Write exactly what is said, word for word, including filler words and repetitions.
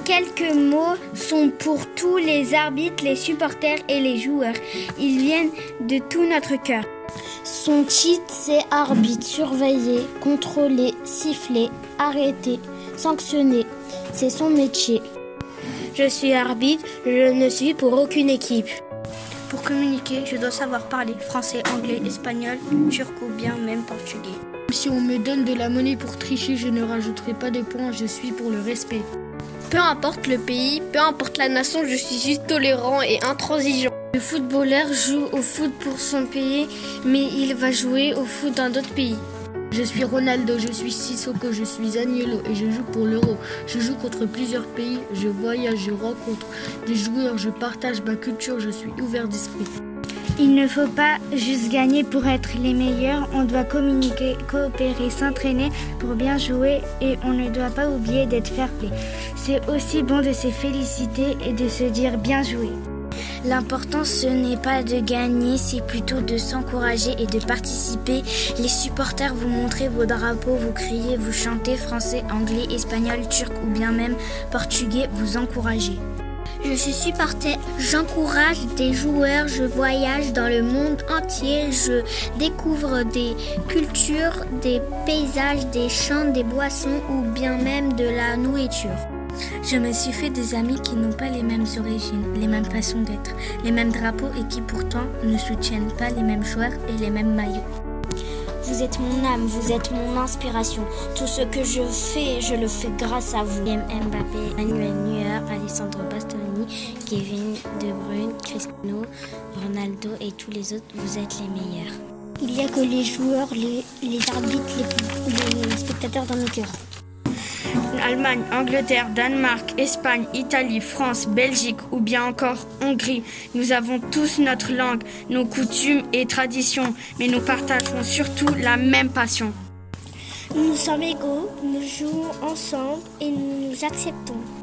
quelques mots sont pour tous les arbitres, les supporters et les joueurs. Ils viennent de tout notre cœur. Son titre, c'est arbitre, surveiller, contrôler, siffler, arrêter, sanctionner. C'est son métier. Je suis arbitre, je ne suis pour aucune équipe. Pour communiquer, je dois savoir parler français, anglais, espagnol, turc ou bien même portugais. Si on me donne de la monnaie pour tricher, je ne rajouterai pas de points, je suis pour le respect. Peu importe le pays, peu importe la nation, je suis juste tolérant et intransigeant. Le footballeur joue au foot pour son pays, mais il va jouer au foot dans d'autres pays. Je suis Ronaldo, je suis Sissoko, je suis Agnello et je joue pour l'Euro. Je joue contre plusieurs pays, je voyage, je rencontre des joueurs, je partage ma culture, je suis ouvert d'esprit. Il ne faut pas juste gagner pour être les meilleurs, on doit communiquer, coopérer, s'entraîner pour bien jouer et on ne doit pas oublier d'être fair-play. C'est aussi bon de se féliciter et de se dire bien joué. L'important, ce n'est pas de gagner, c'est plutôt de s'encourager et de participer. Les supporters, vous montrez vos drapeaux, vous criez, vous chantez français, anglais, espagnol, turc ou bien même portugais, vous encouragez. Je suis supporter, j'encourage des joueurs, je voyage dans le monde entier, je découvre des cultures, des paysages, des chants, des boissons ou bien même de la nourriture. Je me suis fait des amis qui n'ont pas les mêmes origines, les mêmes façons d'être, les mêmes drapeaux et qui pourtant ne soutiennent pas les mêmes joueurs et les mêmes maillots. Vous êtes mon âme, vous êtes mon inspiration. Tout ce que je fais, je le fais grâce à vous. Mbappé, Manuel Neuer, Alessandro Bastoni, Kevin De Bruyne, Cristiano Ronaldo et tous les autres, vous êtes les meilleurs. Il n'y a que les joueurs, les, les arbitres, les, les spectateurs dans nos cœurs. Allemagne, Angleterre, Danemark, Espagne, Italie, France, Belgique ou bien encore Hongrie. Nous avons tous notre langue, nos coutumes et traditions, mais nous partageons surtout la même passion. Nous sommes égaux, nous jouons ensemble et nous nous acceptons.